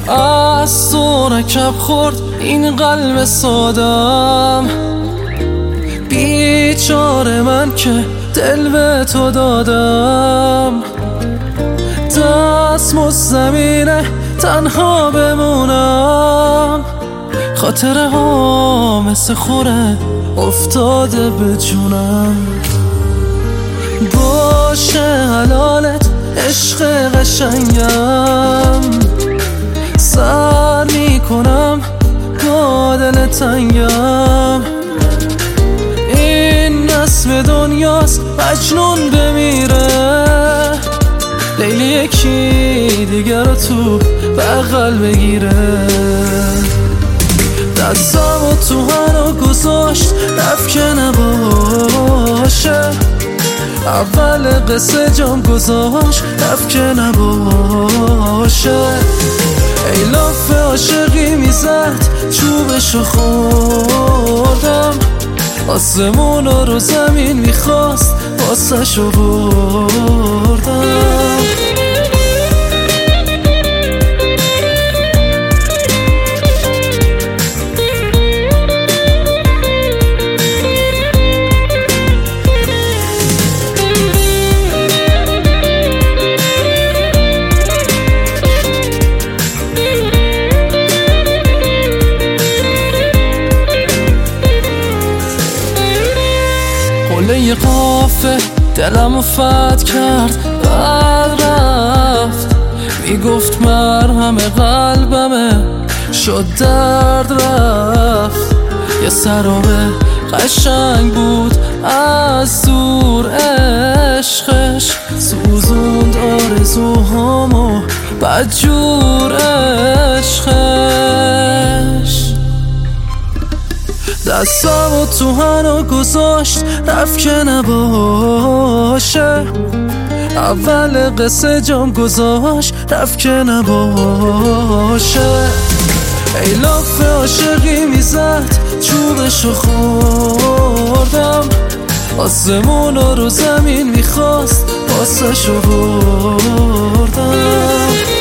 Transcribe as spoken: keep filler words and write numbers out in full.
از تو نکب خورد این قلب سادم، بیچاره من که دل به تو دادم. دست زمینه تنها بمونم، خاطره ها مثل خوره افتاده به جونم. باشه حلالت عشق قشنگم، سر میکنم با دل تنگم. این نسم دنیاست مجنون بمیره، لیلی یکی دیگر رو تو بغل بگیره. دستم و تو هنو گذاشت رفت که نباشه، اول قصه جام گذاشت رفت که نباشه. ای لاف عاشقی میزد چوبشو خوردم، آسمون رو زمین میخواست واسه شو بردم. قله قافه دلمو فتح کرد، بعد رفت میگفت مرهم قلبمه، شد درد رفت. یه سرابه قشنگ بود از دور، عشقش سوزوند آرزوهامو بدجور عشقش. دستم و تو هنو گذاشت رفت که نباشه، اول قصه جام گذاشت رفت که نباشه. ای لاف عاشقی میزد چوبشو خوردم، آسمون رو زمین میخواست واسه شو بردم.